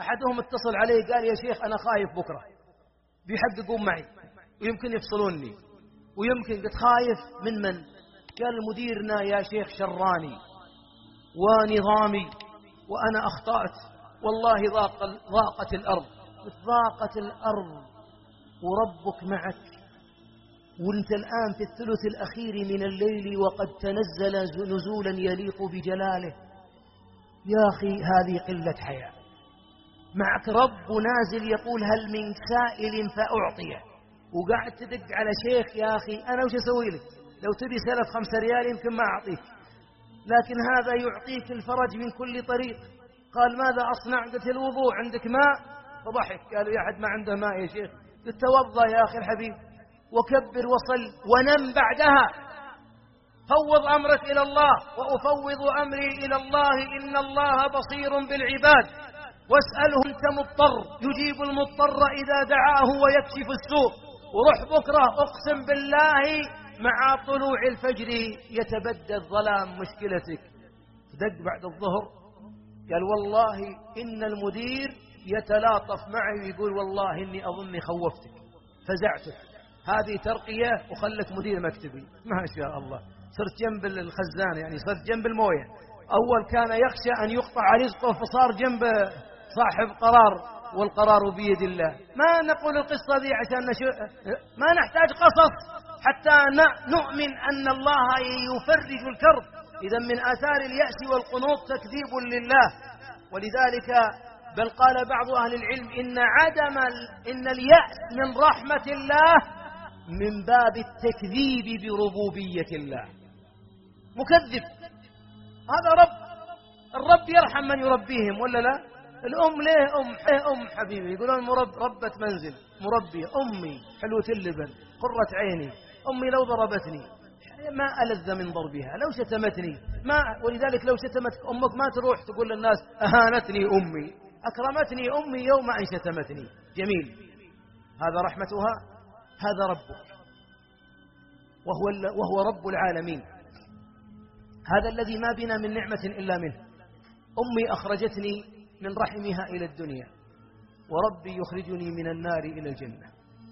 أحدهم اتصل علي قال يا شيخ أنا خايف بكرة بيحققون معي ويمكن يفصلوني ويمكن. قلت خايف من؟ قال مديرنا يا شيخ شراني ونظامي وأنا أخطأت والله ضاقت الأرض. ضاقت الأرض وربك معك وانت الآن في الثلث الأخير من الليل وقد تنزل نزولا يليق بجلاله. يا أخي هذه قلة حياة. معك رب نازل يقول هل من سائل فأعطيه، وقاعد تدق على شيخ. يا أخي أنا وش أسوي لك؟ لو تبي سلف 5 ريال يمكن ما أعطيك، لكن هذا يعطيك الفرج من كل طريق. قال ماذا أصنع؟ قلت الوضوء، عندك ماء؟ فضحك قالوا يا أحد ما عنده ماء يا شيخ؟ قلت توضأ يا أخي الحبيب وكبر وصل ونم بعدها. فوض أمرك إلى الله. وأفوض أمري إلى الله إن الله بصير بالعباد واسأله أنت مضطر يجيب المضطر إذا دعاه ويكشف السوء. وروح بكرة أقسم بالله مع طلوع الفجر يتبدى الظلام مشكلتك. دق بعد الظهر قال والله إن المدير يتلاطف معي ويقول والله إني أظني خوفتك فزعتك، هذه ترقية وخلك مدير مكتبي. ما شاء الله صرت جنب الخزان، يعني صرت جنب الموية. أول كان يخشى أن يقطع رزقه فصار جنب صاحب قرار والقرار بيد الله. ما نقول القصة دي عشان ما نحتاج قصص حتى نؤمن أن الله يفرج الكرب. إذا من آثار اليأس والقنوط تكذيب لله. ولذلك بل قال بعض أهل العلم إن اليأس من رحمة الله من باب التكذيب بربوبية الله. مكذب هذا رب. الرب يرحم من يربيهم ولا لا؟ الأم ليه أم حبيبي يقولون ربة منزل مربية. أمي حلوة اللبن قرة عيني. أمي لو ضربتني ما ألذ من ضربها، لو شتمتني ما. ولذلك لو شتمتك أمك ما تروح تقول للناس أهانتني أمي، أكرمتني أمي يوم أن شتمتني. جميل، هذا رحمتها. هذا ربك وهو رب العالمين. هذا الذي ما بنا من نعمة إلا منه. أمي أخرجتني من رحمها إلى الدنيا وربي يخرجني من النار إلى الجنة.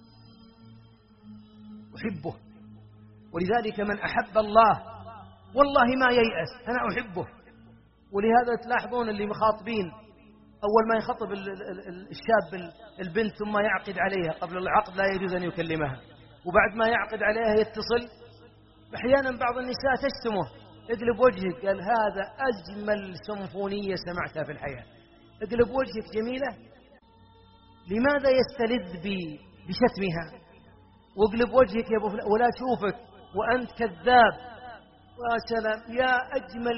أحبه. ولذلك من أحب الله والله ما ييأس. أنا أحبه. ولهذا تلاحظون اللي مخاطبين أول ما يخطب الشاب البنت ثم يعقد عليها، قبل العقد لا يجوز أن يكلمها، وبعد ما يعقد عليها يتصل. أحيانا بعض النساء تشتمه اقلب وجهك. قال هذا أجمل سمفونية سمعتها في الحياة. اقلب وجهك جميلة. لماذا يستلذ بشتمها؟ واقلب وجهك يا أبو فلان ولا تشوفك وأنت كذاب. وسلام يا أجمل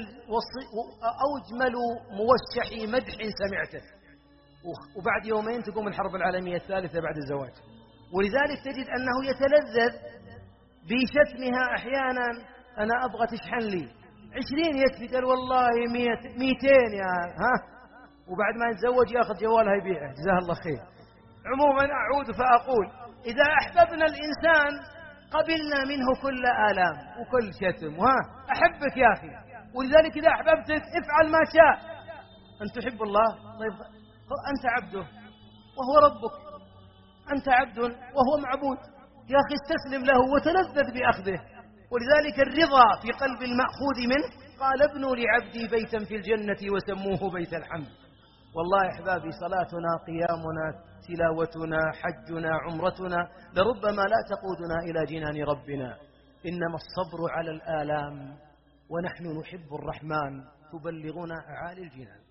موشح مدح سمعته. وبعد يومين تقوم الحرب العالمية الثالثة بعد الزواج. ولذلك تجد أنه يتلذذ بشتمها. أحيانا أنا أبغى تشحن لي 20 يكفي. قال والله 200 يا ها. وبعد ما يتزوج يأخذ جوالها يبيعه. جزاه الله خير. عموما أعود فأقول إذا أحببنا الإنسان قبلنا منه كل آلام وكل شتم. أحبك يا أخي. ولذلك إذا أحببتك افعل ما شاء. أن تحب الله طيب أنت عبده وهو ربك. أنت عبد وهو معبود. يا أخي استسلم له وتلذذ بأخذه. ولذلك الرضا في قلب المأخوذ منه. قال ابنوا لعبدي بيتا في الجنة وسموه بيت الحمد. والله يا أحبابي صلاتنا قيامنا تلاوتنا حجنا عمرتنا لربما لا تقودنا إلى جنان ربنا. إنما الصبر على الآلام ونحن نحب الرحمن تبلغنا أعالي الجنان.